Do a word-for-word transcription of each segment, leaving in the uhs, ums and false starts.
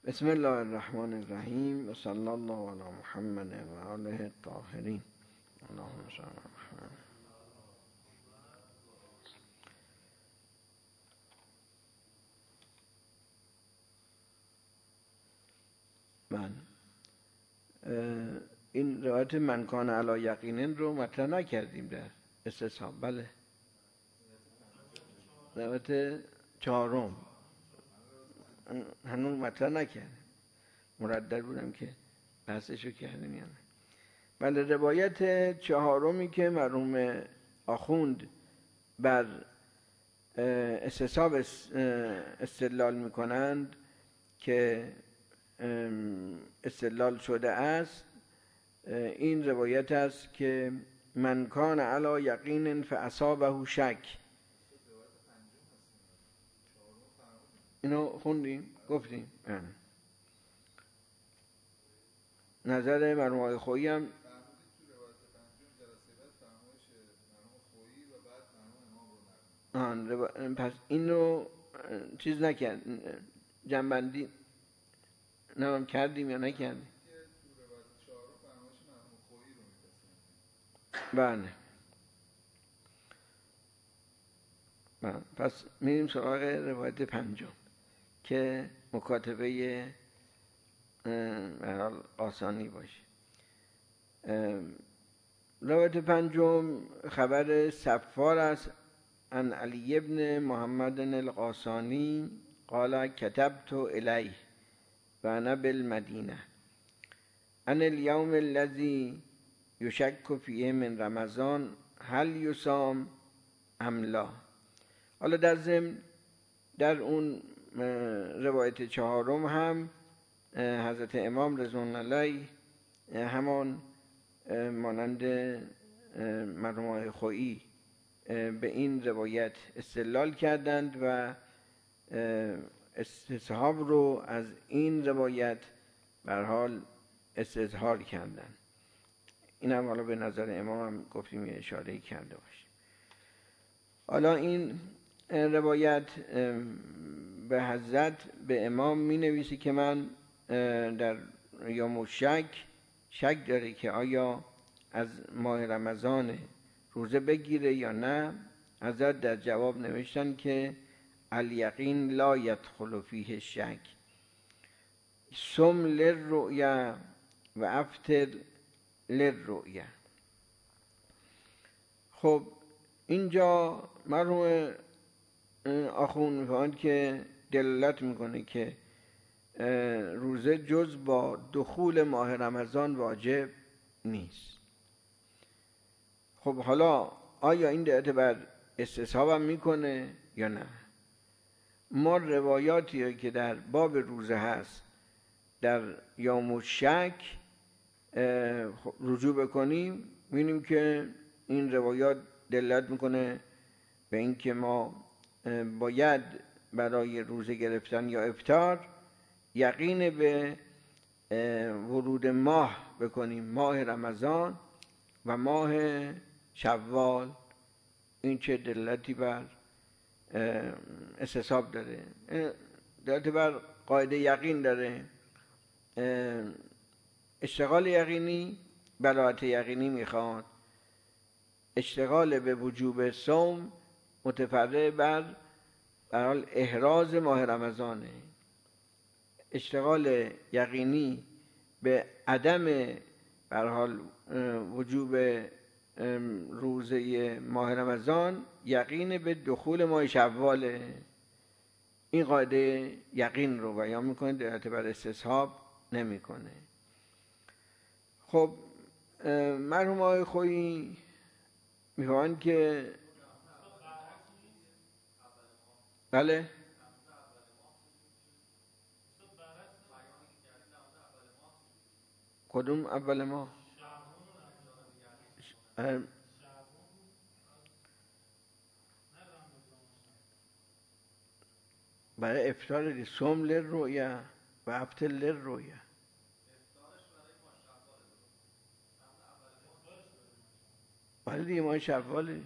بسم الله الرحمن الرحیم و صلی الله علی محمد و آله الطاهرین. اللهم صل علی محمد. من این روایت من کان علی یقین رو مطرح نکردیم در استصحاب. بله، روایت چهارم هنوز مطرح نکردیم، مردد بودم که بحثشو کردیم. یعنی بله، روایت چهارمی که مرحوم آخوند بر استصحاب استدلال میکنند که استدلال شده است، این روایت است که من کان علی یقین فاصابه شک. اینو خوندیم، گفتیم. نظر مرحوم آقای خویی هم آن پس اینو چیز نکرد، جنبندی نمیم کردیم یا نکردیم. بله بله، پس میریم سراغ روایت پنجم که مکاتبه برحال آسانی باشه. روایت پنجم خبر سفار است عن علی ابن محمد القاسانی قال كتبت الیه و انا بالمدینه ان اليوم الذي یشک فیه من رمضان هل یصام ام لا. حالا در ضمن در اون روایت چهارم هم حضرت امام رضوان الله همان مانند مرحوم آقای خویی به این روایت استدلال کردند و استصحاب رو از این روایت به هر حال استظهار کردند. این هم حالا به نظر امام هم گفتیم یه اشاره کرده باشیم. حالا این روایت به حضرت به امام می نویسی که من در یوم شک شک داره که آیا از ماه رمضان روزه بگیره یا نه. حضرت در جواب نوشتن که الیقین لا یدخل فیه شک، صم للرؤیا و افطر للرؤیا. خب اینجا مرحوم آخوند می‌فرمایند که دلالت میکنه که روزه جز با دخول ماه رمضان واجب نیست. خب حالا آیا این دعوت بر استصحاب هم میکنه یا نه؟ ما روایاتی که در باب روزه هست در یوم شک رجوع بکنیم می‌بینیم که این روایات دلالت میکنه به اینکه ما باید برای روزه گرفتن یا افطار یقین به ورود ماه بکنیم، ماه رمضان و ماه شوال. این چه دلالتی بر استصحاب داره؟ دلالتی بر قاعده یقین داره. اشتغال یقینی بلاغت یقینی میخواد. اشتغال به وجوب صوم متفرع بر برحال احراز ماه رمضانه. اشتغال یقینی به عدم برحال وجوب روزه ماه رمضان یقین به دخول ماه شواله. این قاعده یقین رو بیان میکنه، دلالت بر استصحاب نمیکنه. خب مرحوم آقای خویی میفرمایند که بله کدوم اول ما؟ برای افطار صوم للرؤیا و افطر للرؤیا. بله دیگه ماه شواله،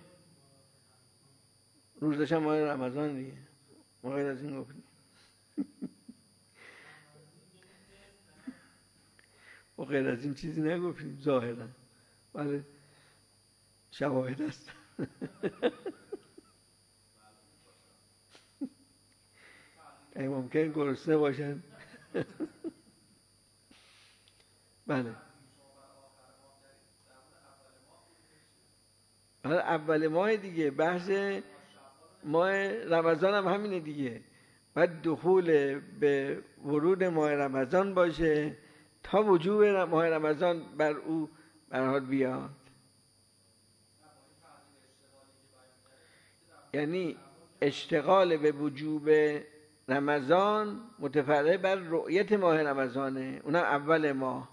روزش هم ماه رمضان دیگه. ما غیر از این گفتیم و غیر از این چیزی نگفتیم ظاهرا، ولی شواهد هست. ای ممکن گرسنه باشن. بله اول ماه دیگه، بحث ماه رمضان هم همینه دیگه، باید دخول به ورود ماه رمضان باشه تا وجوب ماه رمضان بر او بر حال بیاد. یعنی اشتغال به وجوب رمضان متفرع بر رؤیت ماه رمضانه، اونم اول ماه.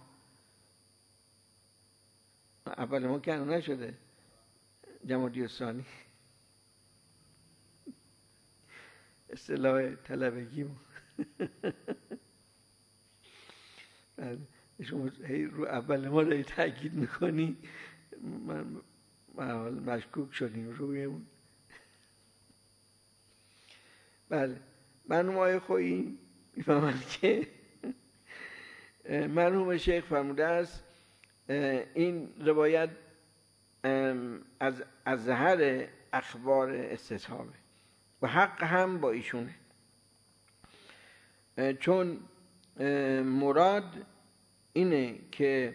اول ماه که نشده جمادی الثانی، اصطلاح طلبگی. شما رو اول ما رو تاکید میکنی، من مشکوک شدیم روی اون. بله مرحوم آقای خویی میفهمند که مرحوم شیخ فرموده است این روایت از ازهر اخبار استصحابه و حق هم با ایشونه، چون مراد اینه که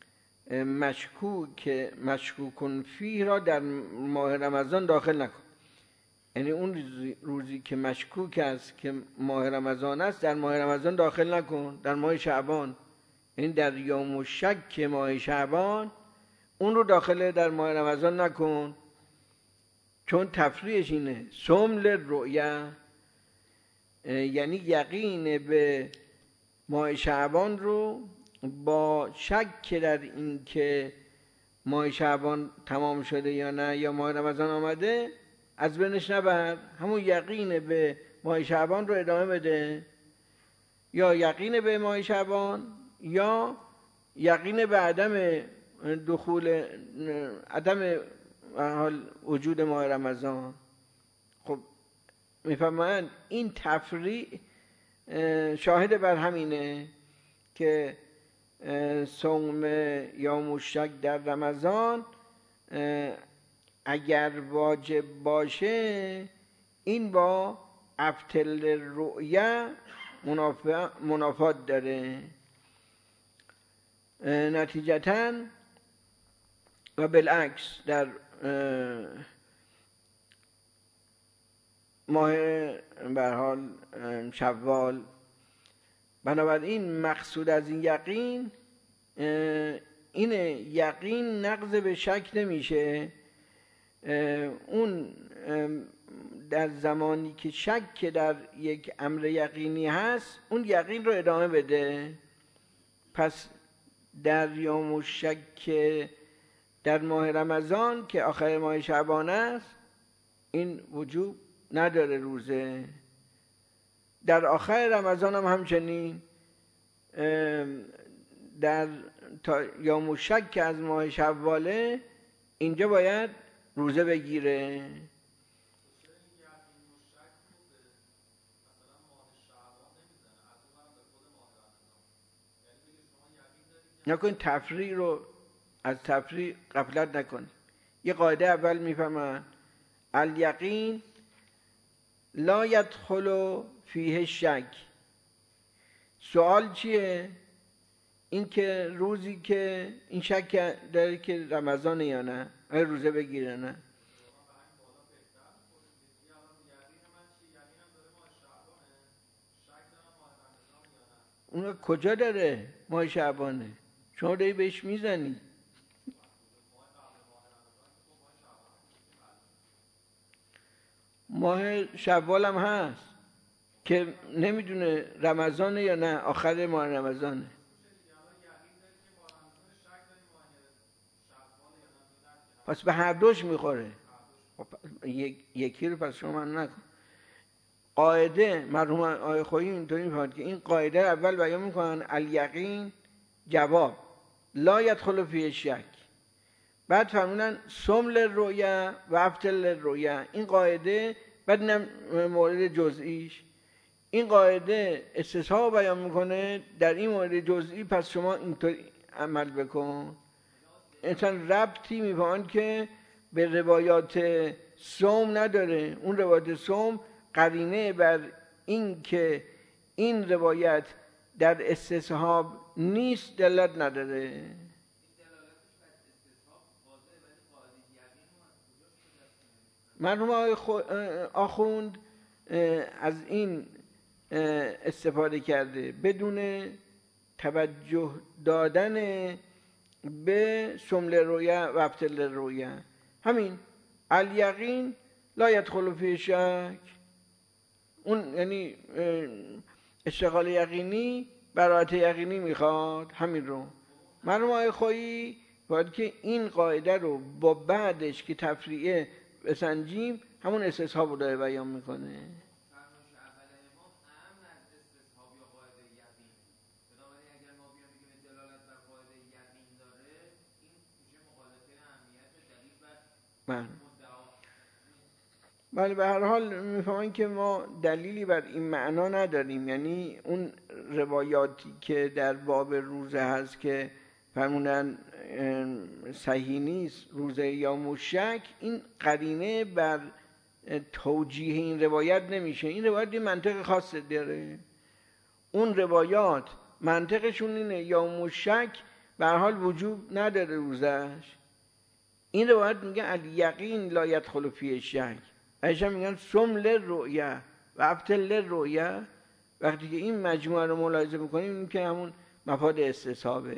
مشکوک مشکوکن فیه را در ماه رمضان داخل نکن. یعنی اون روزی که مشکوک است که ماه رمضان است در ماه رمضان داخل نکن، در ماه شعبان، یعنی در یوم الشک ماه شعبان اون رو داخل در ماه رمضان نکن، چون تفریعش اینه صوم للرؤیا، یعنی یقین به ماه شعبان رو با شک در این که ماه شعبان تمام شده یا نه یا ماه رمضان آمده از بینش نبر، همون یقین به ماه شعبان رو ادامه بده، یا یقین به ماه شعبان یا یقین به عدم دخول عدم حال وجود ماه رمضان. خب میفهمند این تفریع شاهد بر همینه که صوم یوم الشک در رمضان اگر واجب باشه این با ابطل رؤیا منافات داره. نتیجتاً و بالعکس در ماه به هر حال شوال، بنابراین مقصود از این یقین اینه یقین نقض به شک نمیشه. اون در زمانی که شک در یک امر یقینی هست اون یقین رو ادامه بده. پس در یوم الشک در ماه رمضان که آخر ماه شعبان است این وجوب نداره روزه. در آخر رمضان هم همچنین در تا یوم الشک که از ماه شواله اینجا باید روزه بگیره. نکن تفریع رو از تفریع غفلت نکن. یه قاعده اول میفهمن الیقین لا یدخل فیه شک. سوال چیه؟ این که روزی که این شک داره که رمضان یا نه، آیا روزه بگیره نه. اون کجا داره؟ ماه شعبانه، شما داری بهش میزنی. ماه شوال هم هست که نمیدونه رمضانه یا نه، آخر ماه رمضانه. پس به هر دوش میخوره. یکی رو پس شما من نکن. قاعده مرحوم آقای خویی اینطوری میفهمد که این قاعده اول بیان میکنن الیقین جواب لا یدخل فیه شک، بعد فرمودن صوم للرؤیا و ابطل للرؤیا. این قاعده بعد اینم مورد جزئیش، این قاعده استثناء بیان میکنه در این مورد جزئی. پس شما اینطوری عمل بکن. انسان ربطی میفهمن که به روایات صوم نداره. اون روایات صوم قرینه بر این که این روایت در استصحاب نیست دلالت نداره. مرحوم آخوند از این استفاده کرده بدون توجه دادن به شمل رویه و ابطل رویه. همین الیقین لا یدخل فی شک، اون یعنی اشتغال یقینی برات یقینی میخواد. همین رو مرحوم آقای خویی باید که این قاعده رو با بعدش که تفریعه بسنجیم همون استصحاب رو داره بیان میکنه. بله به هر حال میفهمن که ما دلیلی بر این معنا نداریم، یعنی اون روایاتی که در باب روزه هست که فرمودن صحیح نیست روزه یا مشک، این قرینه بر توجیه این روایت نمیشه. این روایت این منطق خاصه داره. اون روایات منطقشون اینه یا مشک به هر حال وجوب نداره روزش. این روایت میگه الیقین لا یدخل فی شک، ایشا میگن صم للرؤیه و ابطل للرؤیه. وقتی که این مجموعه رو ملاحظه میکنیم این که همون مفاد استصحابه.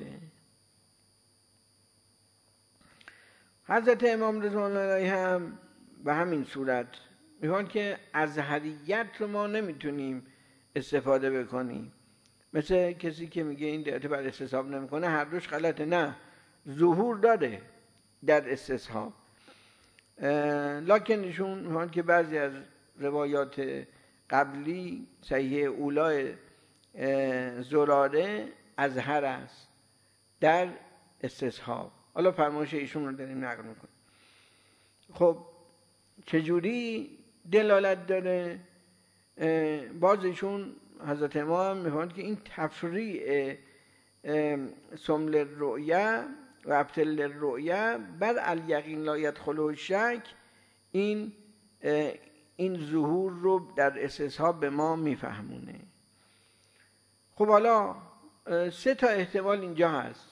حضرت امام رضوان الله علیه هم به همین صورت میگن که ازهریت رو ما نمیتونیم استفاده بکنیم، مثل کسی که میگه این دعایت بر استصحاب نمیکنه، هر دوش غلطه. نه، ظهور داره در استصحاب، لکن ایشون میگن که بعضی از روایات قبلی صحیح اولای زراره ازهر است در استصحاب. حالا فرمایش ایشون رو داریم نقل میکنیم. خب چجوری دلالت داره؟ باز ایشون حضرت امام میفهمند که این تفریع سمل الرؤیه و ابطل الرؤیه بر الیقین لا یدخل شک، این این ظهور رو در استصحاب به ما میفهمونه. خب حالا سه تا احتمال اینجا هست.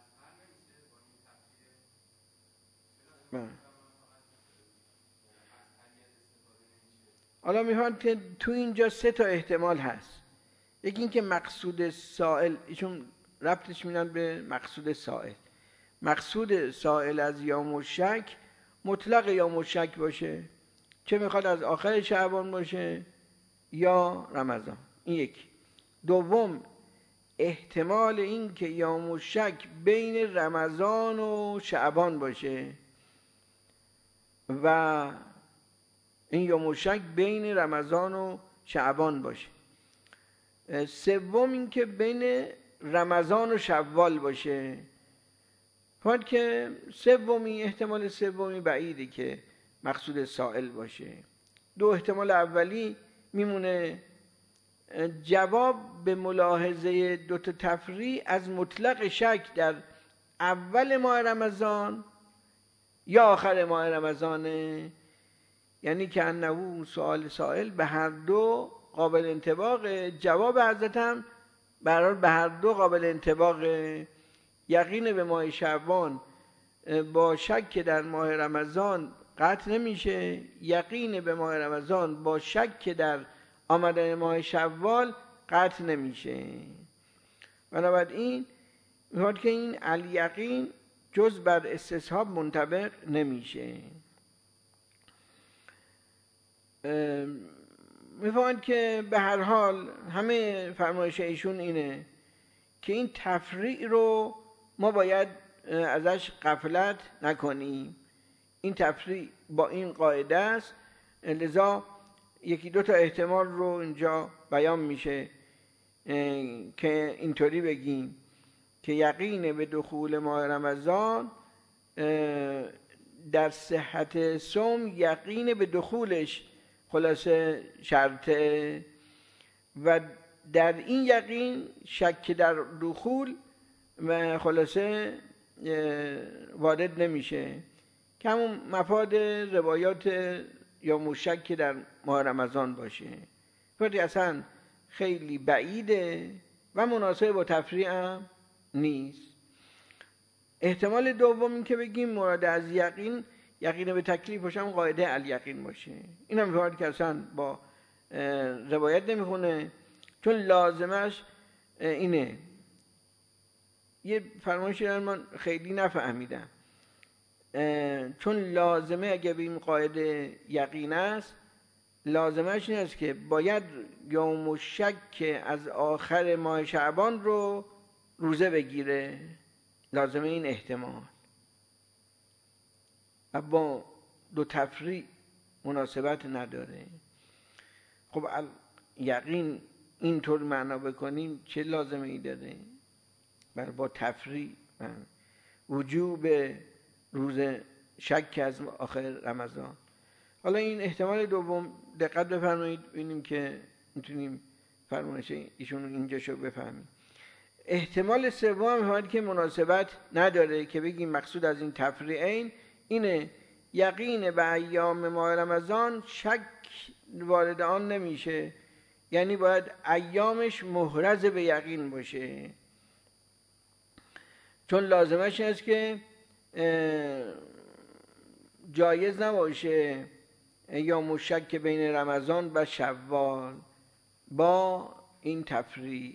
حالا میخوان که تو اینجا سه تا احتمال هست. یکی این که مقصود سائل، ایشون ربطش میدن به مقصود سائل. مقصود سائل از یوم الشک مطلق یوم الشک باشه، چه میخواد از آخر شعبان باشه یا رمضان. این یکی. دوم احتمال این که یوم الشک بین رمضان و شعبان باشه و این یوم الشک بین رمضان و شعبان باشه. سوم این که بین رمضان و شوال باشه. فقط که سومی احتمال سومی بعیده که مقصود سائل باشه. دو احتمال اولی میمونه جواب به ملاحظه دو تا تفریع از مطلق شک در اول ماه رمضان یا آخر ماه رمضانه، یعنی که انه سوال سائل به هر دو قابل انطباق. جواب حضرت هم برای به هر دو قابل انطباق. یقین به ماه شعبان با شک در ماه رمضان قطع نمیشه، یقین به ماه رمضان با شک در آمدن ماه شوال قطع نمیشه. بنابراین میخواد که این الیقین جز بر استصحاب منطبق نمیشه. میفهمند که به هر حال همه فرمایش ایشون اینه که این تفریع رو ما باید ازش غفلت نکنیم. این تفریع با این قاعده است، لذا یکی دو تا احتمال رو اینجا بیان میشه که اینطوری بگیم که یقین به دخول ماه رمضان در صحت صوم یقین به دخولش خلاصه شرطه و در این یقین شک در دخول و خلاصه وارد نمیشه که همون مفاد روایات یا مشک که در ماه رمضان باشه، ولی اصلا خیلی بعیده و مناسب با تفریع هم نیست. احتمال دوم این که بگیم مراد از یقین یقین به تکلیف باشه، هم قاعده الیقین باشه. این هم فراد که اصلا با روایت نمیخونه، چون لازمش اینه. یه فرمایشی رو من خیلی نفهمیدم، چون لازمه اگه بگیم قاعده یقین است، لازمش این است که باید یوم الشک از آخر ماه شعبان رو روزه بگیره. لازمه این احتمال و با دو تفریع مناسبت نداره. خب یقین اینطور معنا بکنیم چه لازمه ای داره؟ بر با تفریع وجوب روز شک از آخر رمضان. حالا این احتمال دوم دقت بفرمایید ببینیم که میتونیم فرمایش ایشون اینجا شو بفهمیم. احتمال سوم هم که مناسبت نداره که بگیم مقصود از این تفریعین اینه یقین به ایام ماه رمضان شک وارد آن نمیشه، یعنی باید ایامش محرز به یقین باشه، چون لازمش هست که جایز نباشه یا مشک بین رمضان و شوال با این تفریع.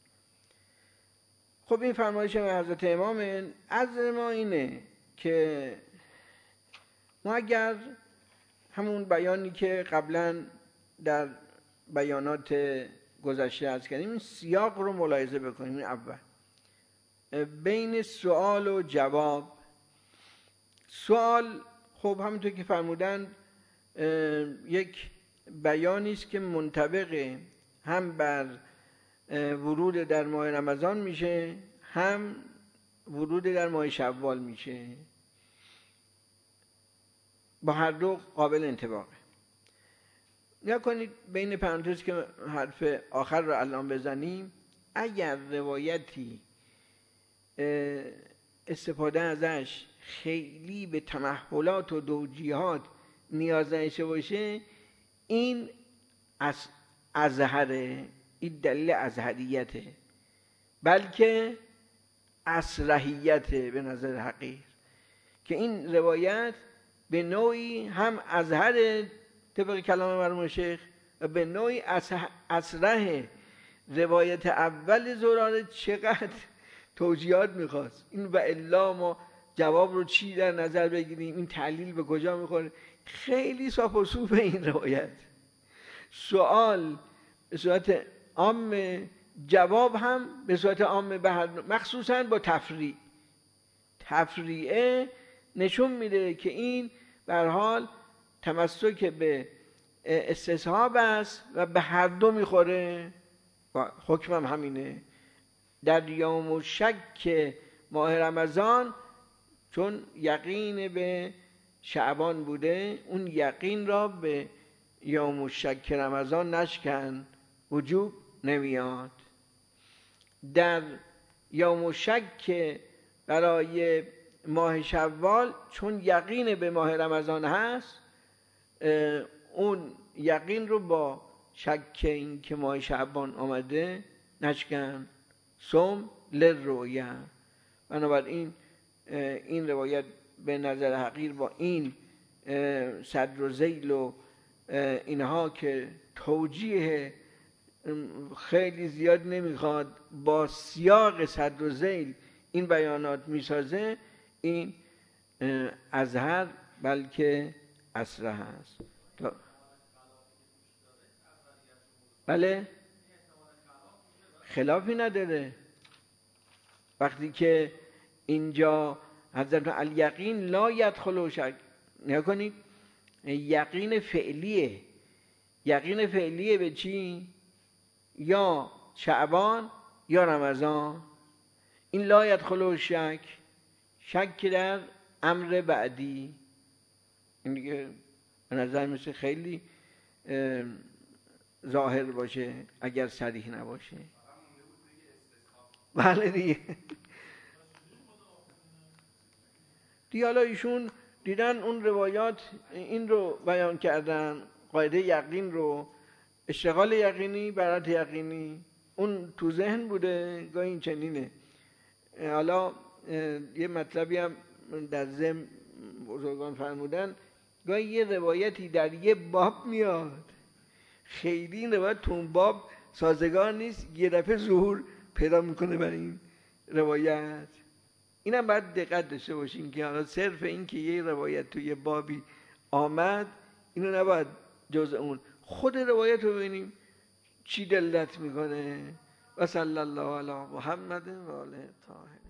خب این فرمایش حضرت امام از ما اینه که ما اگر همون بیانی که قبلا در بیانات گذشته عرض کردیم این سیاق رو ملاحظه بکنیم. این اول بین سوال و جواب. سوال خب همونطور که فرمودن یک بیانی است که منطبقه هم بر ورود در ماه رمضان میشه، هم ورود در ماه شوال میشه، با هر دو قابل انطباقه. نگاه کنید بین پرانتز که حرف آخر رو الان بزنیم، اگر روایتی استفاده ازش خیلی به تمحلات و توجیهات نیاز نشه باشه، این از ازهره، این دلیل ازهریته، بلکه اصرحیته به نظر حقیر، که این روایت به نوعی هم ازهر طبق کلام مرحوم شیخ و به نوعی اصرح روایت اول زراره. چقدر توجیهات میخواست این و الا ما جواب رو چی در نظر بگیریم، این تعلیل به کجا میخوره. خیلی صاف و صوف این روایت. سوال به صورت عام، جواب هم به صورت عام، به هر مخصوصا با تفریع. تفریعه نشون میده که این به هر حال تمسک به استصحاب است و به هر دو میخوره. حکمم همینه. در یوم الشک ماه رمضان چون یقین به شعبان بوده، اون یقین را به یوم الشک رمضان نشکن، وجوب نمیاد. در یوم الشک برای ماه شوال چون یقین به ماه رمضان هست، اون یقین رو با شک این که ماه شعبان آمده نشکن. صوم للرؤیه. بنابراین این روایت به نظر حقیر با این صدر و ذیل و اینها که توجیه خیلی زیاد نمیخواد، با سیاق صدر و ذیل این بیانات میسازه، این ازهر بلکه اصرح هست. بله، خلافی نداره. وقتی که اینجا حضرت الیقین لا یدخل شک، نگاه کنید یقین فعلیه. یقین فعلیه به چی؟ یا شعبان یا رمضان. این لا یدخل شک، شک در امر بعدی. این دیگه به نظر مثل خیلی ظاهر باشه اگر صریح نباشه. بله دیگه دیگه حالا ایشون دیدن اون روایات این رو بیان کردن، قاعده یقین رو، اشتغال یقینی برات یقینی، اون تو ذهن بوده، گاهی این چنینه. حالا یه مطلبی هم در ذهن بزرگان فرمودن، گاهی یه روایتی در یه باب میاد، خیلی این روایت تو اون باب سازگار نیست، یه دفعه ظهور پیدا میکنه برای این روایت. اینم باید دقت داشته باشیم که حالا صرف این که یه روایت توی یه بابی آمد اینو نباید جز اون، خود روایت رو ببینیم چی دلت میکنه. و صلی الله علی محمد و آله طاهرین.